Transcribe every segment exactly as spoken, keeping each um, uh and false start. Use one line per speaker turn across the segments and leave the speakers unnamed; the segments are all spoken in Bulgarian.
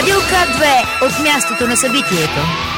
Радио К две от мястото на събитието.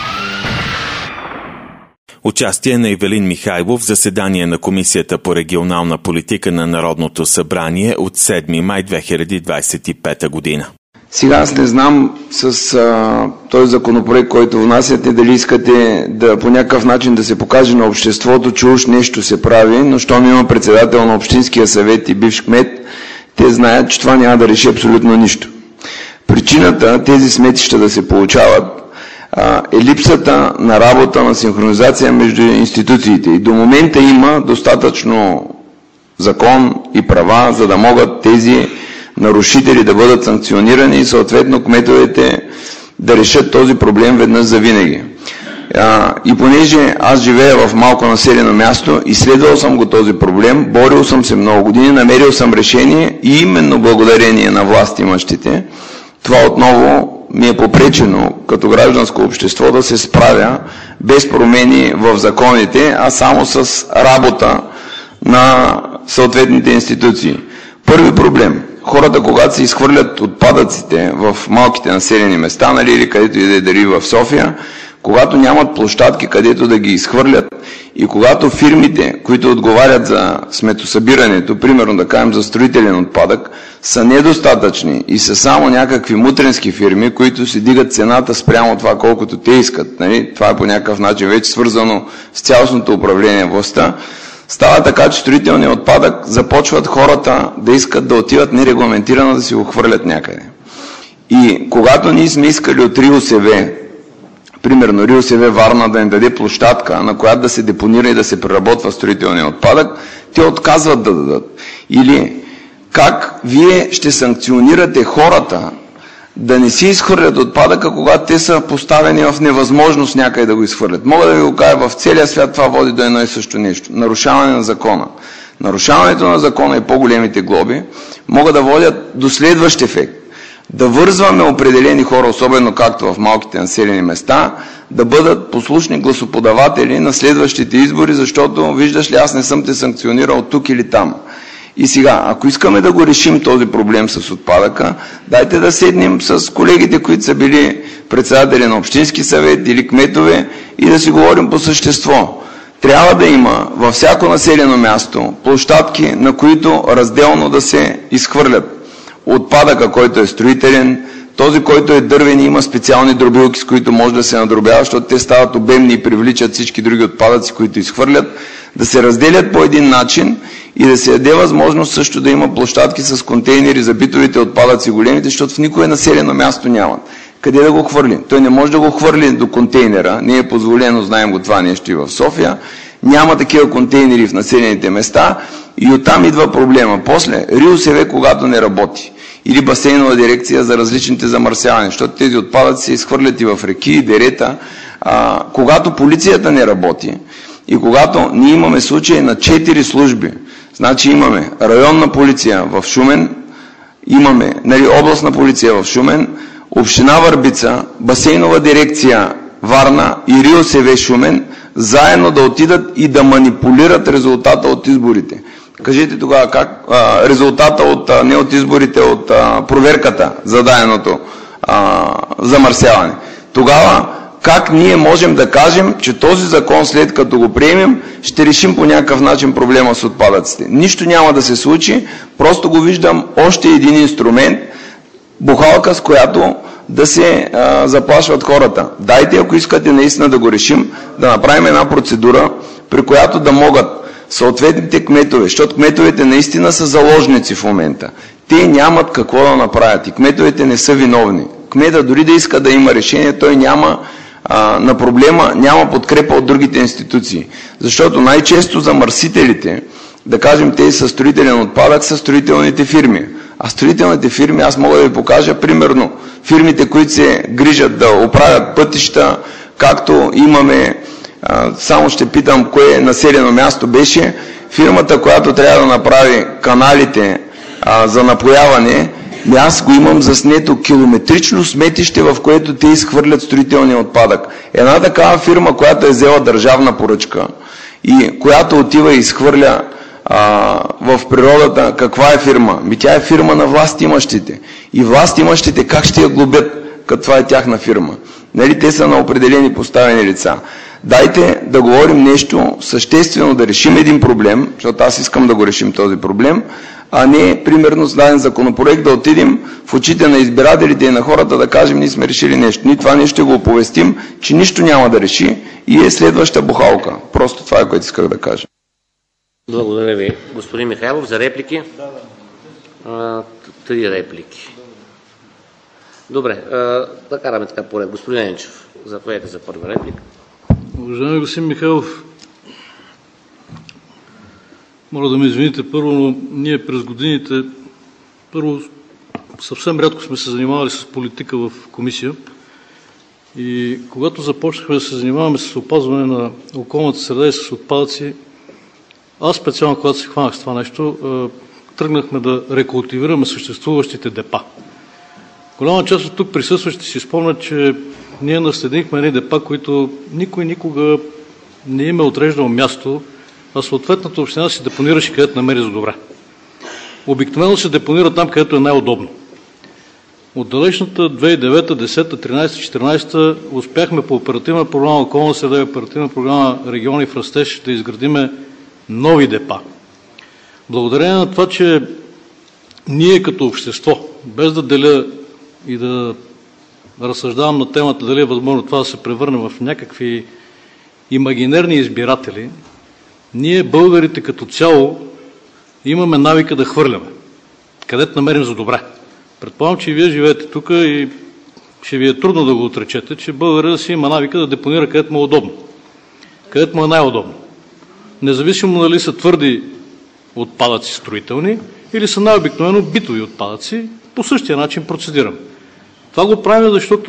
Участие на Ивелин Михайлов в заседание на Комисията по регионална политика на Народното събрание от седми май две хиляди двадесет и пета година.
Сега аз не знам с а, този законопроект, който внасяте, дали искате да по някакъв начин да се покаже на обществото, че уж нещо се прави, но щом има председател на Общинския съвет и бивш кмет, те знаят, че това няма да реши абсолютно нищо. Причината тези сметища да се получават а, е липсата на работа, на синхронизация между институциите. И до момента има достатъчно закон и права, за да могат тези нарушители да бъдат санкционирани и съответно кметовете да решат този проблем веднъж за винаги. А, и понеже аз живея в малко населено място, изследвал съм го този проблем, борил съм се много години, намерил съм решение и именно благодарение на властимащите, това отново ми е попречено като гражданско общество да се справя без промени в законите, а само с работа на съответните институции. Първи проблем. Хората, когато се изхвърлят отпадъците в малките населени места, нали, или където и да е, дали в София, когато нямат площадки, където да ги изхвърлят, и когато фирмите, които отговарят за сметосъбирането, примерно да кажем за строителен отпадък, са недостатъчни и са само някакви мутренски фирми, които си дигат цената спрямо това, колкото те искат, нали? Това е по някакъв начин вече свързано с цялостното управление в властта, става така, че строителният отпадък започват хората да искат да отиват нерегламентирано да си го хвърлят някъде. И когато ние сме искали от РИОСВ, примерно РИОСВ Варна да им даде площадка, на която да се депонира и да се преработва строителният отпадък, те отказват да дадат. Или как вие ще санкционирате хората да не си изхвърлят отпадъка, когато те са поставени в невъзможност някъде да го изхвърлят. Мога да ви го кажа, в целия свят това води до едно и също нещо. Нарушаване на закона. Нарушаването на закона и по-големите глоби могат да водят до следващ ефект. Да вързваме определени хора, особено както в малките населени места, да бъдат послушни гласоподаватели на следващите избори, защото, виждаш ли, аз не съм те санкционирал тук или там. И сега, ако искаме да го решим този проблем с отпадъка, дайте да седнем с колегите, които са били председатели на Общински съвет или кметове и да си говорим по същество. Трябва да има във всяко населено място площадки, на които разделно да се изхвърлят отпадъка, който е строителен, този, който е дървен, има специални дробилки, с които може да се надробява, защото те стават обемни и привличат всички други отпадъци, които изхвърлят, да се разделят по един начин и да се даде възможност също да има площадки с контейнери за битовите отпадъци големите, защото в никое населено място нямат. Къде да го хвърли? Той не може да го хвърли до контейнера, не е позволено, знаем го това нещо и в София, няма такива контейнери в населените места и оттам идва проблема. После РИОСВ, когато не работи, или басейнова дирекция за различните замърсявания, защото тези отпадъци се изхвърлят и в реки, и дерета. А, когато полицията не работи и когато ние имаме случаи на четири служби, значи имаме районна полиция в Шумен, имаме нали, областна полиция в Шумен, община Върбица, басейнова дирекция Варна и РИОСВ Шумен, заедно да отидат и да манипулират резултата от изборите. Кажете тогава как а, резултата от, а, не от изборите, от а, проверката за даденото а, замърсяване. Тогава как ние можем да кажем, че този закон след като го приемем, ще решим по някакъв начин проблема с отпадъците? Нищо няма да се случи, просто го виждам още един инструмент, бухалка, с която да се а, заплашват хората. Дайте, ако искате наистина да го решим, да направим една процедура, при която да могат съответните кметове, защото кметовете наистина са заложници в момента. Те нямат какво да направят и кметовете не са виновни. Кмета дори да иска да има решение, той няма а, на проблема, няма подкрепа от другите институции. Защото най-често замърсителите, да кажем тези са строителен отпадък, са строителните фирми. А строителните фирми, аз мога да ви покажа примерно фирмите, които се грижат да оправят пътища, както имаме, а, само ще питам кое населено място беше, фирмата, която трябва да направи каналите а, за напояване, аз го имам заснето километрично сметище, в което те изхвърлят строителния отпадък. Една такава фирма, която е взела държавна поръчка и която отива и изхвърля а, в природата, каква е фирма? Ми тя е фирма на властимащите. И властимащите как ще я глобят? като това е тяхна фирма. Нали, те са на определени поставени лица. Дайте да говорим нещо съществено, да решим един проблем, защото аз искам да го решим този проблем, а не, примерно, с даден законопроект да отидем в очите на избирателите и на хората да кажем, ние сме решили нещо. Ние това нещо ще го оповестим, че нищо няма да реши и е следваща бухалка. Просто това е, което исках да кажа.
Благодаря ви. Господин Михайлов, за реплики? Да, да. Три реплики. Добре, а, да караме така поред. Господин Енчев, заповядайте за първа реплика.
Уважаеми господин Михайлов, моля да ме извините първо, но ние през годините първо съвсем рядко сме се занимавали с политика в комисия и когато започнахме да се занимаваме с опазване на околната среда и с отпадъци, аз специално, когато се хванах с това нещо, тръгнахме да рекултивираме съществуващите депа. Голяма част от тук присъстващите си спомнят, че ние наследихме едни депа, които никой никога не им е отреждал място, а съответната община си депонираше където намери за добре. Обикновено се депонира там, където е най-удобно. От далечната две хиляди и девета, десета, тринадесета, четиринадесета успяхме по оперативна програма Околна среда и оперативна програма Региони в растеж да изградиме нови депа. Благодарение на това, че ние като общество, без да деля и да разсъждавам на темата дали е възможно това да се превърне в някакви имагинерни избиратели, ние българите като цяло имаме навика да хвърляме, където намерим за добре. Предполагам, че и вие живеете тук и ще ви е трудно да го отречете, че българът си има навика да депонира където му е удобно, където му е най-удобно. Независимо дали са твърди отпадъци строителни или са най-обикновено битови отпадъци, по същия начин процедирам. Това го правим, защото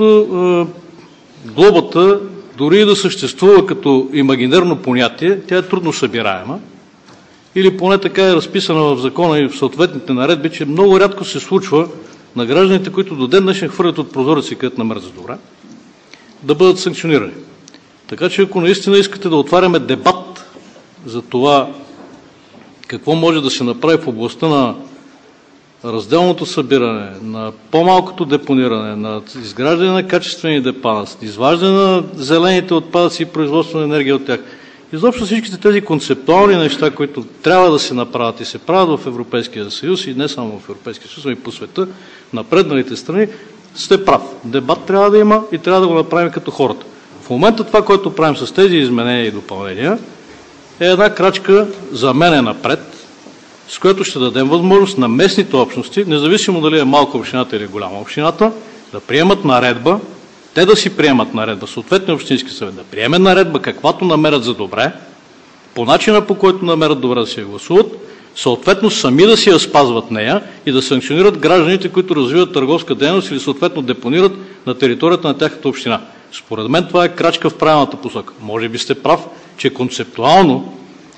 е, глобата, дори и да съществува като имагинерно понятие, тя е трудно събираема. Или поне така е разписана в закона и в съответните наредби, че много рядко се случва на гражданите, които до ден днешен хвърлят от прозореци, където намерят за добре, да бъдат санкционирани. Така че ако наистина искате да отваряме дебат за това какво може да се направи в областта на разделното събиране, на по-малкото депониране, на изграждане на качествени депа, на изваждане на зелените отпадъци и производство на енергия от тях. Изобщо всичките тези концептуални неща, които трябва да се направят и се правят в Европейския съюз и не само в Европейския съюз, но и по света, напредналите страни, сте прав. Дебат трябва да има и трябва да го направим като хората. В момента това, което правим с тези изменения и допълнения, е една крачка за мен е напред, с което ще дадем възможност на местните общности, независимо дали е малка общината или голяма общината, да приемат наредба, те да си приемат наредба, съответно общински съвет да приеме наредба, каквато намерят за добре, по начина по който намерят добре да си я гласуват, съответно сами да си я спазват нея и да санкционират гражданите, които развиват търговска дейност или съответно депонират на територията на тяхната община. Според мен това е крачка в правилната посока. Може би сте прав, че концептуално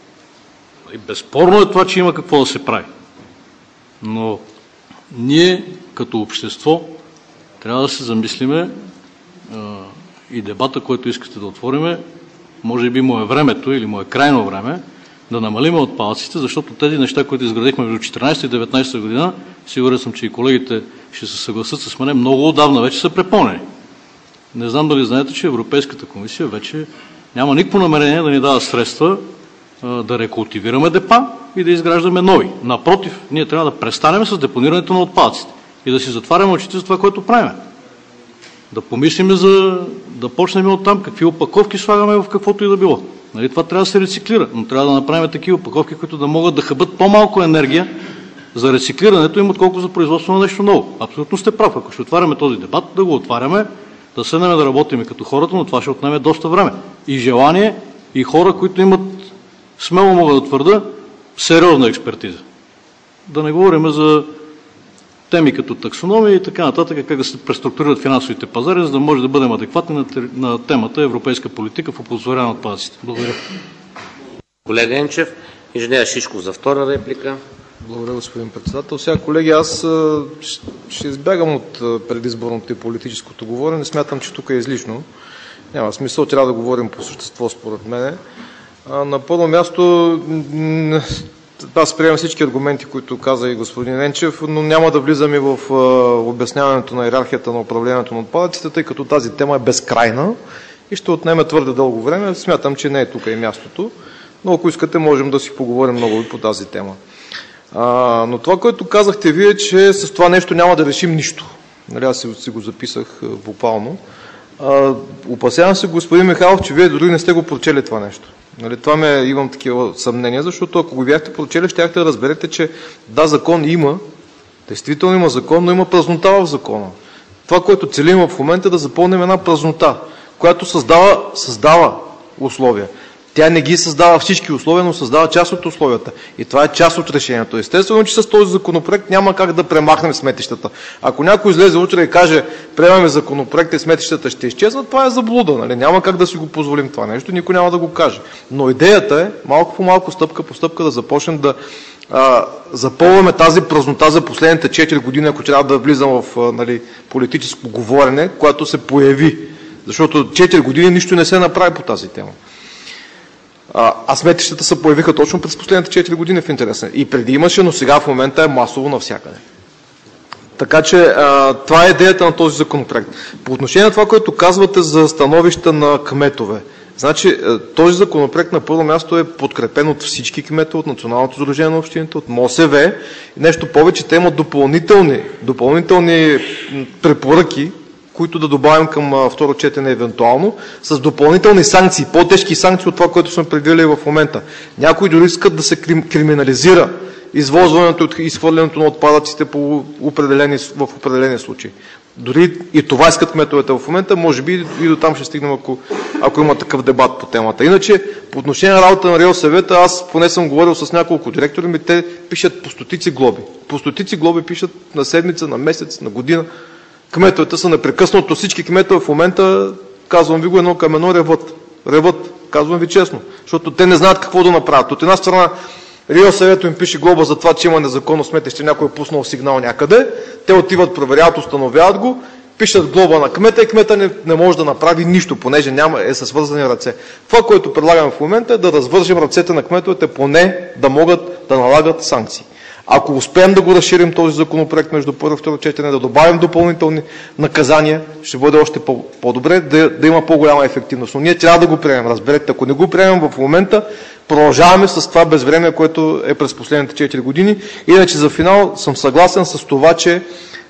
и безспорно е това, че има какво да се прави. Но ние като общество трябва да се замислиме и дебата, който искате да отвориме, може би му е времето или му е крайно време да намалиме отпадъците, защото тези неща, които изградихме между четиринадесета и деветнадесета година, сигурен съм, че и колегите ще се съгласят с мене, много отдавна вече са препълнени. Не знам дали знаете, че Европейската комисия вече няма никакво намерение да ни дава средства да рекултивираме депа и да изграждаме нови. Напротив, ние трябва да престанем с депонирането на отпадъците и да си затваряме очите за това, което правим. Да помислим за да почнем от там какви опаковки слагаме в каквото и да било. Нали, това трябва да се рециклира, но трябва да направим такива опаковки, които да могат да хабят по-малко енергия за рециклирането им, отколко за производство на нещо ново. Абсолютно сте прав. Ако ще отваряме този дебат, да го отваряме, да седнем да работим като хората, но това ще отнеме доста време. И желание, и хора, които имат, смело мога да твърда, сериозна експертиза. Да не говорим за теми като таксономия и така нататък, как да се преструктурират финансовите пазари, за да може да бъдем адекватни на, на темата европейска политика в оползотворяване на отпадъците. Благодаря.
Колега Енчев, инженер Шишков за втора реплика.
Благодаря, господин председател. Сега, колеги, аз ще избягам от предизборното и политическото говорене. Смятам, че тук е излишно. Няма смисъл, трябва да говорим по същество, според мен. На първо място, аз приемам всички аргументи, които каза и господин Ненчев, но няма да влизаме в а, обясняването на иерархията на управлението на отпадъците, тъй като тази тема е безкрайна и ще отнеме твърде дълго време. Смятам, че не е тук и мястото, но ако искате, можем да си поговорим много и по тази тема. А, но това, което казахте вие, че с това нещо няма да решим нищо. Нали, аз си, си го записах буквално. А, опасявам се, господин Михайлов, че вие дори не сте го прочели това нещо. Нали, това ме имам такива съмнения, защото ако го бяхте прочели, щяхте да разберете, че да, закон има, действително има закон, но има празнота в закона. Това, което целим в момента е да запълним една празнота, която създава, създава условия. Тя не ги създава всички условия, но създава част от условията. И това е част от решението. Естествено, че с този законопроект няма как да премахнем сметищата. Ако някой излезе утре и каже, приемаме законопроект и сметищата ще изчезнат, това е заблуда. Нали? Няма как да си го позволим това нещо, никой няма да го каже. Но идеята е, малко по малко, стъпка по стъпка, да започнем да а, запълваме тази празнота за последните четири години, ако трябва да влизам в а, нали, политическо говорене, което се появи. Защото четири години нищо не се направи по тази тема. А, а сметищата се появиха точно през последните четири години в интерес. И преди имаше, но сега в момента е масово навсякъде. Така че а, това е идеята на този законопроект. По отношение на това, което казвате за становища на кметове. Значи този законопроект на първо място е подкрепен от всички кметове, от Националното сдружение на общините, от МОСВ. Нещо повече, те имат допълнителни, допълнителни препоръки, които да добавим към а, второ четене евентуално, с допълнителни санкции, по-тежки санкции от това, което сме предвидили в момента. Някои дори искат да се крим, криминализира извозването и изхвърлянето на отпадъците по определени, в определени случаи. Дори и това искат кметовете в момента, може би и до там ще стигнем, ако, ако има такъв дебат по темата. Иначе, по отношение на работа на РИОСВ-та, аз поне съм говорил с няколко директори, ми те пишат по стотици глоби. По стотици глоби пишат на седмица, на месец, на година. Кметовете са непрекъснато, всички кметове в момента, казвам ви го едно към едно, реват. Реват, казвам ви честно, защото те не знаят какво да направят. От една страна, РИОСВ-то им пише глоба за това, че има незаконно сметище, някой е пуснал сигнал някъде, те отиват, проверяват, установяват го, пишат глоба на кмета и кмета не, не може да направи нищо, понеже няма, е със свързани ръце. Това, което предлагаме в момента е да развържем ръцете на кметовете, поне да могат да налагат санкции. Ако успеем да го разширим този законопроект между първо и второ четене, да добавим допълнителни наказания, ще бъде още по- по-добре, да, да има по-голяма ефективност. Но ние трябва да го приемем, разберете. Ако не го приемем в момента, продължаваме с това безвремие, което е през последните четири години. Иначе за финал съм съгласен с това, че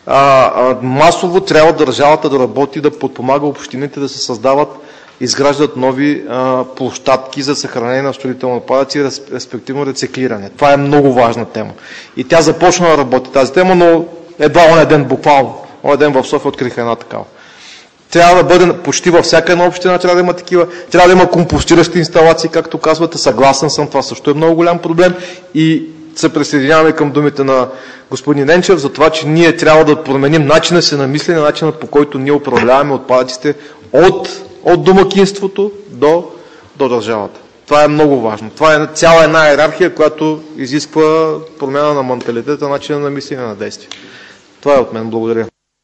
а, а, масово трябва държавата да работи, да подпомага общините да се създават, изграждат нови а, площадки за съхранение на строителни отпадъци и респективно рециклиране. Това е много важна тема. И тя започна да работи тази тема, но едва онен ден, буквално, онен ден в София откриха една такава. Трябва да бъде почти във всяка една община, трябва да има такива, трябва да има компостиращи инсталации, както казвате, съгласен съм, това също е много голям проблем и се присъединяваме към думите на господин Ненчев за това, че ние трябва да променим начина си на мислене, начинът по който ние управляваме отпадъците от от домакинството до, до държавата. Това е много важно. Това е цяла една иерархия, която изисква промяна на менталитета, начина на мислене, на действие. Това е от мен. Благодаря.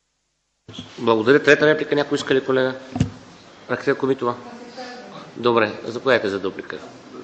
Благодаря. Трета реплика. Някой иска ли, колега? Рахтел Комитова. Добре. Заповядайте за дуплика.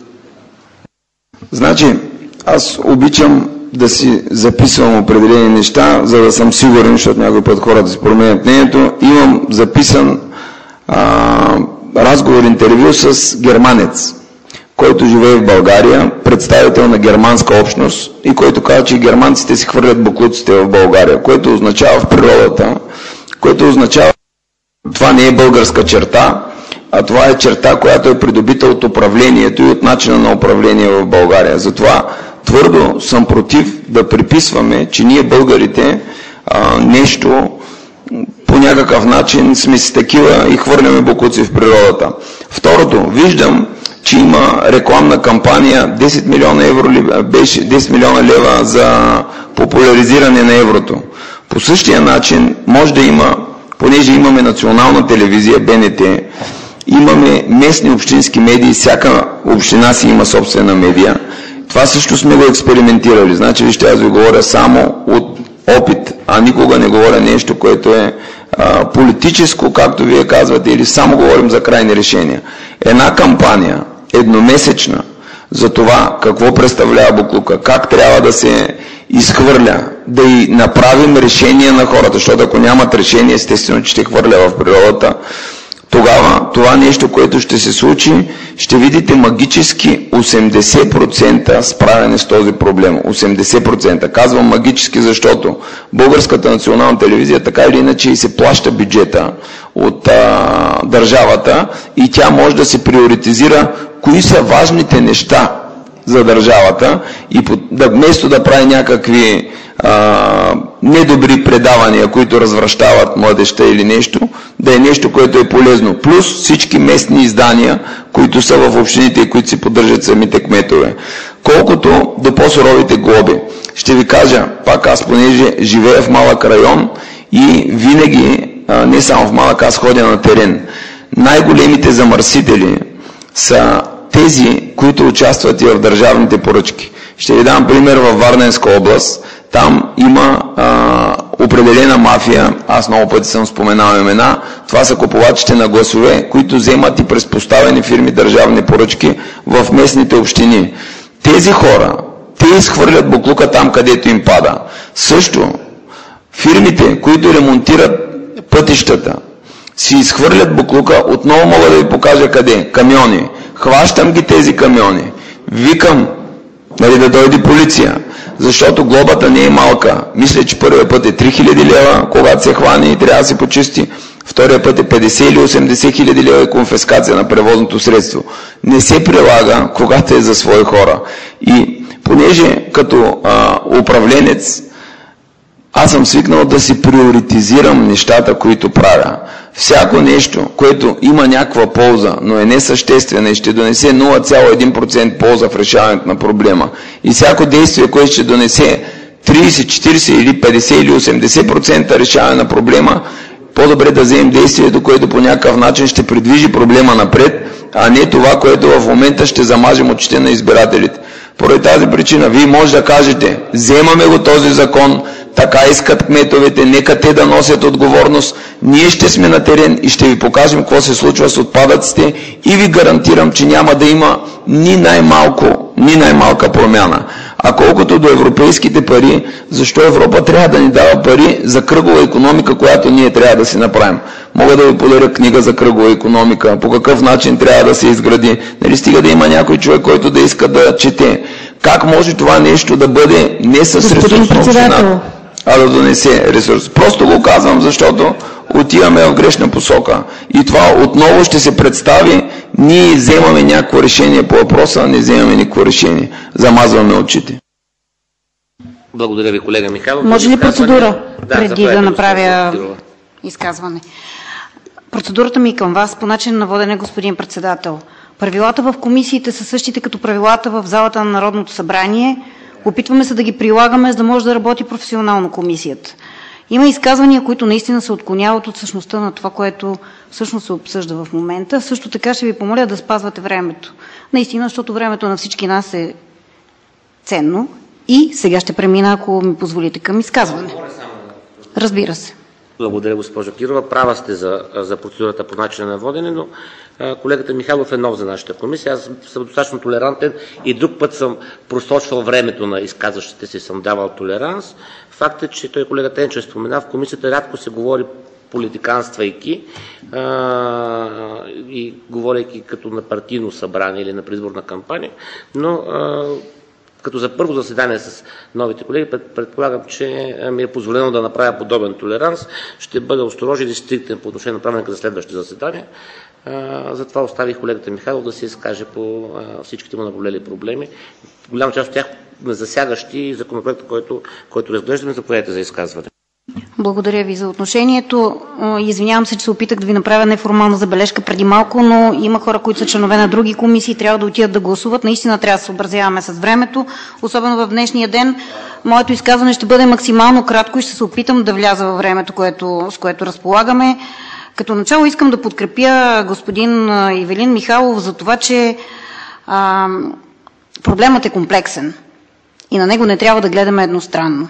Значи, аз обичам да си записвам определени неща, за да съм сигурен, защото някой път хората си променят мнението. Имам записан а, разговор, интервю с германец, който живее в България, представител на германска общност и който казва, че германците си хвърлят боклуците в България, което означава в природата, което означава, това не е българска черта, а това е черта, която е придобита от управлението и от начина на управление в България. Затова твърдо съм против да приписваме, че ние българите а, нещо по някакъв начин сме си такива и хвърляме боклуци в природата. Второто, виждам, че има рекламна кампания, десет милиона евро ли беше, десет милиона лева за популяризиране на еврото. По същия начин може да има, понеже имаме национална телевизия, Б Н Т, имаме местни общински медии, всяка община си има собствена медия. Това също сме го експериментирали. Значи, вижте, аз ви говоря само от опит, а никога не говоря нещо, което е а, политическо, както вие казвате, или само говорим за крайни решения. Една кампания, едномесечна, за това какво представлява буклука, как трябва да се изхвърля, да и направим решение на хората, защото ако нямат решение, естествено, че ще хвърля в природата, тогава това нещо, което ще се случи, ще видите магически осемдесет процента справяне с този проблем. осемдесет процента. Казвам магически, защото Българската национална телевизия така или иначе и се плаща бюджета от а, държавата и тя може да се приоритизира кои са важните неща за държавата и да, вместо да прави някакви а, недобри предавания, които развращават младежта или нещо, да е нещо, което е полезно. Плюс всички местни издания, които са в общините и които си поддържат самите кметове. Колкото до по-суровите глоби, ще ви кажа, пак аз, понеже живея в малък район и винаги, а, не само в малък, аз ходя на терен, най-големите замърсители са тези, които участват и в държавните поръчки. Ще ви дам пример във Варненска област. Там има а, определена мафия, аз много пъти съм споменал имена, това са купувачите на гласове, които вземат и през поставени фирми държавни поръчки в местните общини. Тези хора, те изхвърлят буклука там, където им пада. Също фирмите, които ремонтират пътищата, си изхвърлят буклука, отново мога да ви покажа къде. Камиони. Хващам ги тези камиони. Викам, нали, да дойде полиция, защото глобата не е малка. Мисля, че първият път е три хиляди лева, когато се хване и трябва да се почисти. Втория път е петдесет или осемдесет хиляди лева и конфискация на превозното средство. Не се прилага, когато е за свои хора. И понеже като а, управленец аз съм свикнал да си приоритизирам нещата, които правя. Всяко нещо, което има някаква полза, но е несъществена и ще донесе нула цяло един процент полза в решаването на проблема. И всяко действие, което ще донесе тридесет, четиридесет или петдесет или осемдесет процента решаване на проблема, по-добре да вземем действието, което по някакъв начин ще придвижи проблема напред, а не това, което в момента ще замажем очите на избирателите. Поради тази причина, вие може да кажете, вземаме го този закон, така искат кметовете, нека те да носят отговорност, ние ще сме на терен и ще ви покажем какво се случва с отпадъците и ви гарантирам, че няма да има ни най-малко, ни най-малка промяна. А колкото до европейските пари, защо Европа трябва да ни дава пари за кръгова икономика, която ние трябва да си направим? Мога да ви подаря книга за кръгова икономика, по какъв начин трябва да се изгради. Нали, стига да има някой човек, който да иска да чете. Как може това нещо да бъде не с ресурс на община, а да донесе ресурс? Просто го казвам, защото отиваме в грешна посока. И това отново ще се представи, ние вземаме някакво решение по въпроса, а не вземаме никакво решение. Замазваме очите.
Благодаря ви, колега Михайлов.
Може ли процедура,
да,
преди да направя изказване? Процедурата ми към вас по начин на водене, господин председател. Правилата в комисиите са същите като правилата в залата на Народното събрание. Опитваме се да ги прилагаме, за да може да работи професионално комисията. Има изказвания, които наистина се отклоняват от същността на това, което всъщност се обсъжда в момента. Също така ще ви помоля да спазвате времето. Наистина, защото времето на всички нас е ценно. И сега ще премина, ако ми позволите, към изказване. Разбира се.
Благодаря, госпожо Кирова. Права сте за, за процедурата по начина на водене, но а, колегата Михайлов е нов за нашата комисия. Аз съм достатъчно толерантен и друг път съм просрочвал времето на изказващите си, съм давал толеранс. Факт е, че той колега Тенчев спомена, в комисията рядко се говори политиканствайки а, и говорейки като на партийно събрание или на предизборна кампания, но а, като за първо заседание с новите колеги, предполагам, че ми е позволено да направя подобен толеранс. Ще бъда осторожен и стриктен по отношение на правилника за следващите заседания. Затова оставих колегата Михайлов да се изкаже по всичките му наболели проблеми. Голяма част от тях засягащи законопроекта, който, който разглеждаме. Заповядайте за изказване.
Благодаря ви за отношението. Извинявам се, че се опитах да ви направя неформална забележка преди малко, но има хора, които са членове на други комисии, трябва да отидат да гласуват. Наистина трябва да се съобразяваме с времето, особено в днешния ден. Моето изказване ще бъде максимално кратко и ще се опитам да вляза във времето, което, с което разполагаме. Като начало искам да подкрепя господин Ивелин Михайлов за това, че а, проблемът е комплексен и на него не трябва да гледаме едностранно.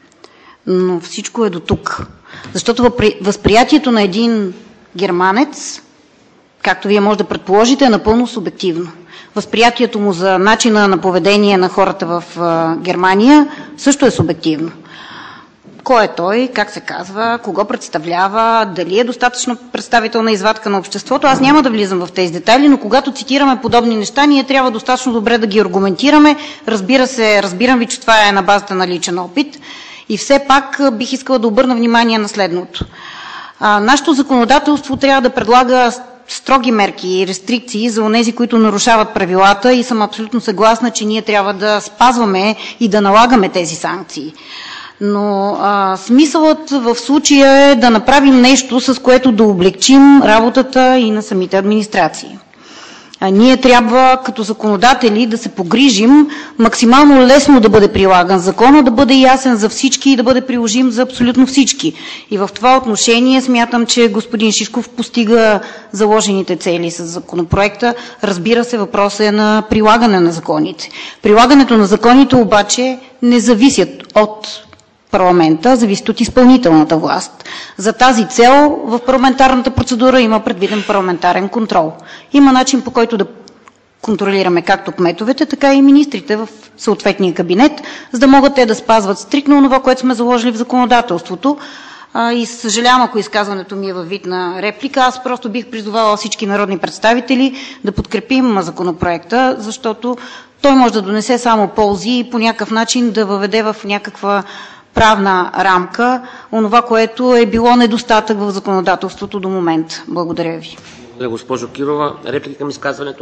Но всичко е до тук. Защото възприятието на един германец, както вие може да предположите, е напълно субективно. Възприятието му за начина на поведение на хората в Германия също е субективно. Кой е той, как се казва, кого представлява, дали е достатъчно представителна извадка на обществото. Аз няма да влизам в тези детайли, но когато цитираме подобни неща, ние трябва достатъчно добре да ги аргументираме. Разбира се, разбирам ви, че това е на базата на личен опит. И все пак бих искала да обърна внимание на следното. А, нашето законодателство трябва да предлага строги мерки и рестрикции за онези, които нарушават правилата, и съм абсолютно съгласна, че ние трябва да спазваме и да налагаме тези санкции. Но а, смисълът в случая е да направим нещо, с което да облегчим работата и на самите администрации. А ние трябва като законодатели да се погрижим максимално лесно да бъде прилаган закона, да бъде ясен за всички и да бъде приложим за абсолютно всички. И в това отношение смятам, че господин Шишков постига заложените цели с законопроекта. Разбира се, въпросът е на прилагане на законите. Прилагането на законите обаче не зависят от парламента, зависят от изпълнителната власт. За тази цел в парламентарната процедура има предвиден парламентарен контрол. Има начин, по който да контролираме както кметовете, така и министрите в съответния кабинет, за да могат те да спазват стриктно това, което сме заложили в законодателството. И съжалявам, ако изказването ми е във вид на реплика, аз просто бих призовала всички народни представители да подкрепим законопроекта, защото той може да донесе само ползи и по някакъв начин да въведе в някаква правна рамка онова, което е било недостатък в законодателството до момента. Благодаря ви.
Благодаря, госпожо Кирова. Реплики към изказването?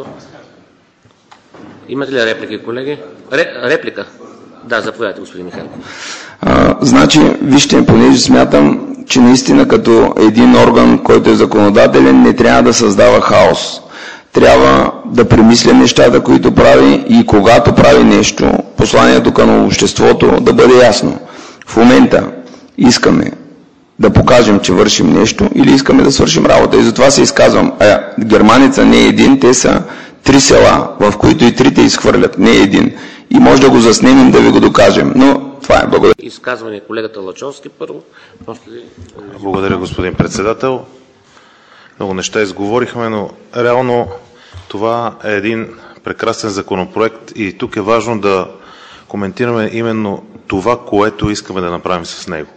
Имате ли реплики, колеги? Ре, реплика? Да, заповядайте, господин Михайлов.
А, значи, вижте, понеже смятам, че наистина като един орган, който е законодателен, не трябва да създава хаос. Трябва да премисля нещата, които прави, и когато прави нещо, посланието към обществото да бъде ясно. В момента искаме да покажем, че вършим нещо, или искаме да свършим работа. И затова се изказвам. А, Германица не е един, те са три села, в които и трите изхвърлят, не е един. И може да го заснемем, да ви го докажем. Но това е. Благодаря.
Изказване колегата Лачовски първо. После...
Благодаря, господин председател. Много неща изговорихме, но реално това е един прекрасен законопроект и тук е важно да коментираме именно това, което искаме да направим с него.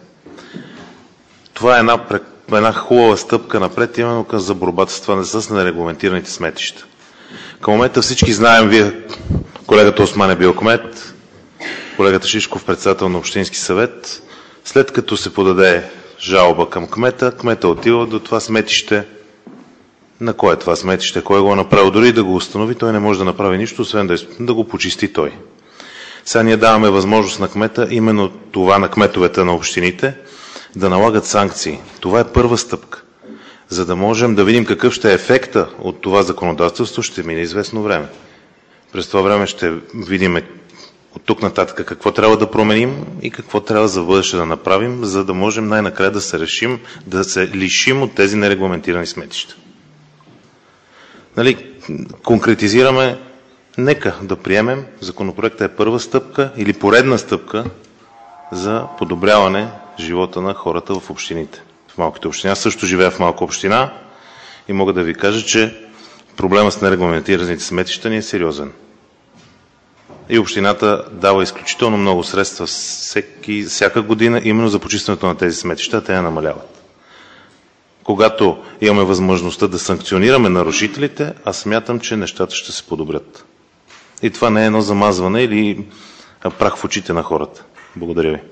Това е една, една хубава стъпка напред, именно за борбата с това, с нерегламентираните сметища. Към момента всички знаем, вие, колегата Осман е бил кмет, колегата Шишков председател на Общински съвет. След като се подаде жалба към кмета, кмета отива до това сметище. На кое е това сметище, кой го е направил, дори да го установи, той не може да направи нищо, освен да, да го почисти той. Сега ние даваме възможност на кмета, именно това на кметовете на общините, да налагат санкции. Това е първа стъпка. За да можем да видим какъв ще е ефекта от това законодателство, ще мине известно време. През това време ще видим от тук нататък какво трябва да променим и какво трябва за бъдеще да направим, за да можем най-накрая да се решим, да се лишим от тези нерегламентирани сметища. Нали, конкретизираме, нека да приемем, законопроектът е първа стъпка или поредна стъпка за подобряване живота на хората в общините. В малките общини. Аз също живея в малка община и мога да ви кажа, че проблема с нерегламентираните сметища ни е сериозен. И общината дава изключително много средства всеки, всяка година именно за почистването на тези сметища, те я намаляват. Когато имаме възможността да санкционираме нарушителите, аз смятам, че нещата ще се подобрят. И това не е едно замазване или прах в очите на хората. Благодаря ви.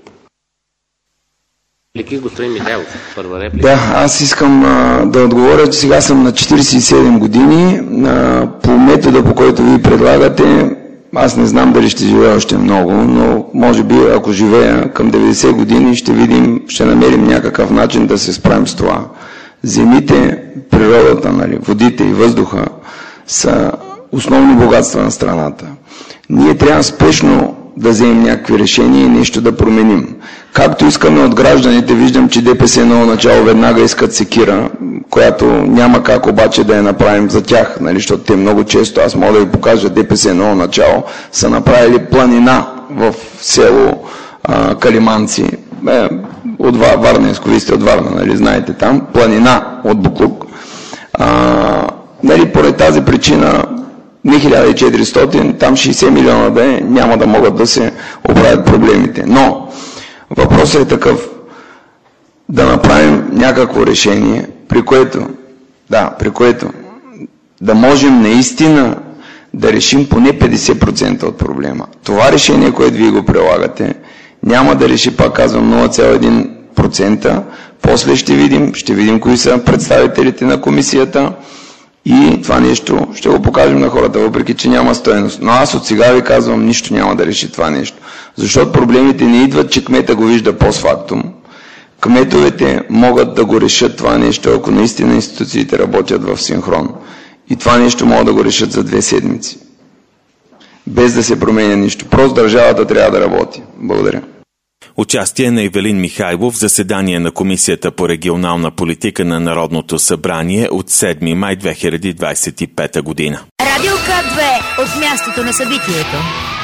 Господин Михайлов, първа реплика.
Да, аз искам а, да отговоря, че сега съм на четиридесет и седем години. А, по метода, по който ви предлагате, аз не знам дали ще живея още много, но може би ако живея към деветдесет години, ще видим, ще намерим някакъв начин да се справим с това. Земите, природата, нали, водите и въздуха са основни богатства на страната. Ние трябва спешно да вземем някакви решения и нещо да променим. Както искаме от гражданите, виждам, че ДПС много начало веднага искат секира, която няма как обаче да я направим за тях, нали, защото те много често, аз мога да ви покажа, ДПС много начало са направили планина в село а, Калиманци, е, от Варна, вие сте от Варна, нали, знаете там, планина от буклук. А, не, ето поради тази причина не хиляда и четиристотин, там шейсет милиона да е, няма да могат да се оправят проблемите. Но въпросът е такъв, да направим някакво решение, при което, да, при което да можем наистина да решим поне петдесет процента от проблема. Това решение, което вие го прилагате, няма да реши, пак казвам, нула цяло един процента. После ще видим, ще видим кои са представителите на комисията и това нещо ще го покажем на хората, въпреки че няма стойност. Но аз от сега ви казвам, нищо няма да реши това нещо. Защото проблемите не идват, че кмета го вижда постфактум. Кметовете могат да го решат това нещо, ако наистина институциите работят в синхрон. И това нещо могат да го решат за две седмици. Без да се променя нищо. Просто държавата трябва да работи. Благодаря.
Участие на Ивелин Михайлов в заседание на Комисията по регионална политика на Народното събрание от седми май две хиляди двадесет и пета година.
Радио К две от мястото на събитието.